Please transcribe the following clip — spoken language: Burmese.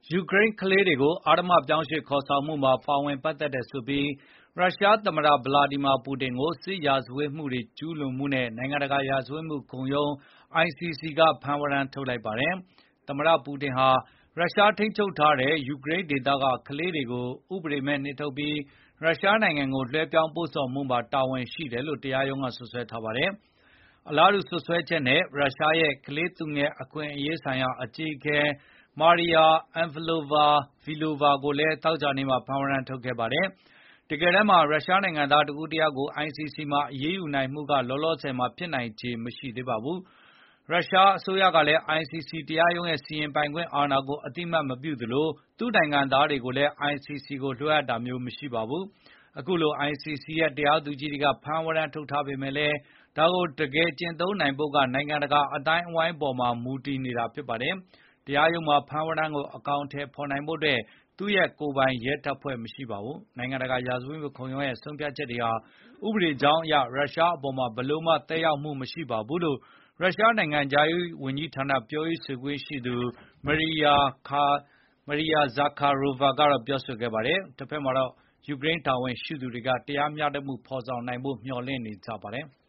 ယူကရိန်းကလေးတွေကိုအဓမ္မပြောင်းရွှေ့ခေါ်ဆောင်မှုမှာပါဝင်ပတ်သက်တယ်ဆိုပြီးရုရှားသမ္မတဗလာဒီမာပူတင်ကိုစစ်ရာဇဝတ်မှုတွေကျူးလွန်မှုနဲ့နိုင်ငံတကာရာဇဝတ်မှုခုံရုံး ICC ကဖမ်းဝရမ်းထုတ်လိုက်ပါတယ်။ သမ္မတပူတင်ဟာရုရှားထိန်းချုပ်ထားတဲ့ယူကရိန်းဒေသကကလေးတွေကိုဥပဒေမဲ့နှင်ထုတ်ပြီးရုရှားနိုင်ငံကိုလွှဲပြောင်းပို့ဆောင်မှုမှာတာဝန်ရှိတယ်လို့တရားရုံးကစွပ်စွဲထားပါတယ်။ အလားတူစွပ်စွဲချက်နဲ့ရုရှားရဲ့ကလေးသူငယ်အခွင့်အရေးဆိုင်ရာအကြီးအကဲ Maria Lvova-Belova ကိုလည်းသောကြာနေ့မှာဖမ်းဝရမ်းထုတ်ခဲ့ပါတယ်။ တကယ်တမ်းမှာရုရှားနိုင်ငံသားတဦးတယောက်ကို ICC မှာအရေးယူနိုင်မှုကလောလောဆယ်မှာဖြစ်နိုင်ခြေမရှိသေးပါဘူး။ ရုရှားအစိုးရကလည်း ICC တရားရုံးရဲ့စီရင်ပိုင်ခွင့်အာဏာကိုအသိအမှတ်မပြုသလိုသူ့နိုင်ငံသားတွေကိုလည်း ICC ကိုလွှဲအပ်တာမျိုးမရှိပါဘူး။ အခုလို ICC ရဲ့တရားသူကြီးတွေကဖမ်းဝရမ်းထုတ်ထားပေမယ့်လည်းဒါကိုတကယ်ကျင့်သုံးနိုင်ဖို့ကနိုင်ငံတကာအသိုင်းအဝိုင်းပေါ်မှာမူတည်နေတာဖြစ်ပါတယ်။ တရားရုံးမှာဖမ်းဝရမ်းကိုအကောင်အထည်ဖေါ်နိုင်ဖို့အတွက်သူ့ရဲ့ကိုယ်ပိုင်ရဲတပ်ဖွဲ့မရှိပါဘူး။ နိုင်ငံတကာရာဇဝတ်မှုခုံရုံးရဲ့ဆုံးဖြတ်ချက်တွေဟာဥပဒေကြောင်းအရရုရှားအပေါ်မှာဘယ်လိုမှသက်ရောက်မှုမရှိပါဘူးလို့ရုရှားနိုင်ငံခြားရေးဝန်ကြီးဌာနပြောရေးဆိုခွင့်ရှိသူ Maria Zakharova ကပြောဆိုခဲ့ပါတယ်။ တဘက်မှာတော့ယူကရိန်းတာဝန်ရှိသူတွေကတရားမျှတမှုဖေါ်ဆောင်နိုင်ဖို့မျှော်လင့်နေကြပါတယ်။